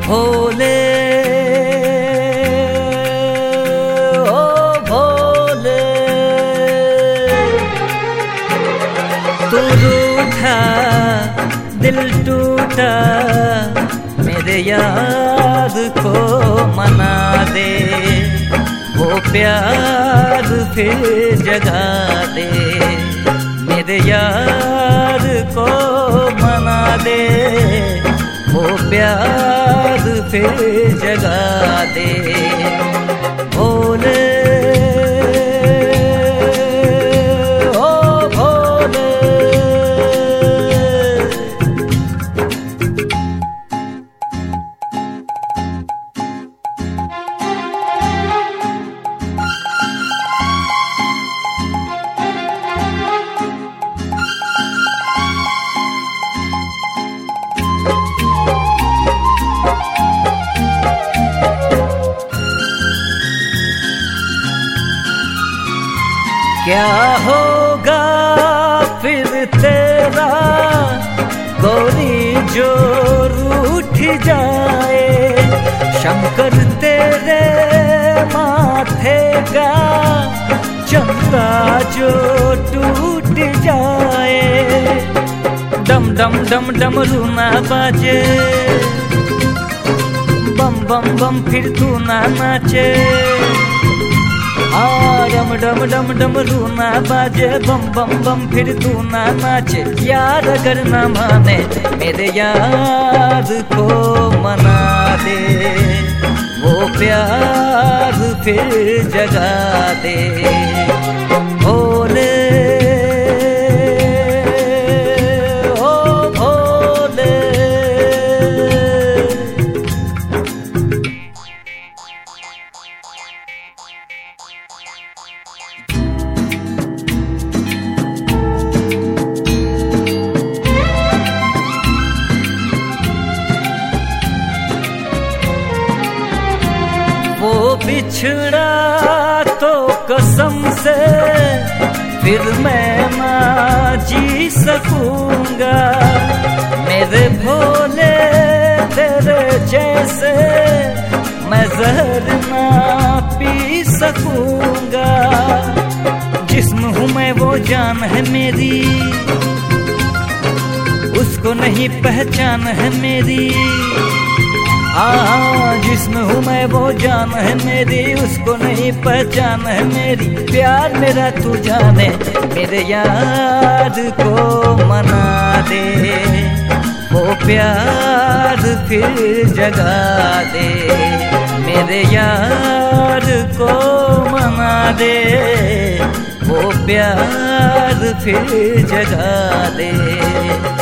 भोले ओ भोले, तू रूठा दिल टूटा, मेरे यार को मना दे, वो प्यार फिर जगा दे, मेरे यार को मना दे, वो प्यार फिर जगा दे। भोले ओ भोले, क्या होगा फिर तेरा गोरी जो रूठ जाए, शंकर तेरे माथे का चंदा जो टूट जाए। डम डम डम डमरू ना बाजे, बम बम बम फिर तू ना नाचे, डम डम डम डमरू ना बाजे, बम बम बम फिर तू ना नाचे। यार अगर ना माने मेरे यार को मना दे, वो प्यार फिर जगा दे। भोले ओ भोले, वो बिछड़ा तो कसम से फिर मैं ना जी सकूंगा, मेरे भोले तेरे जैसे मैं जहर ना पी सकूंगा। जिस्म हूँ मैं वो जान है मेरी, उसको नहीं पहचान है मेरी। जिस्म हूँ मैं वो जान है मेरी, उसको नहीं पहचान है मेरी। प्यार मेरा तू जाने, मेरे यार को मना दे, वो प्यार फिर जगा दे, मेरे यार को मना दे, वो प्यार फिर जगा दे।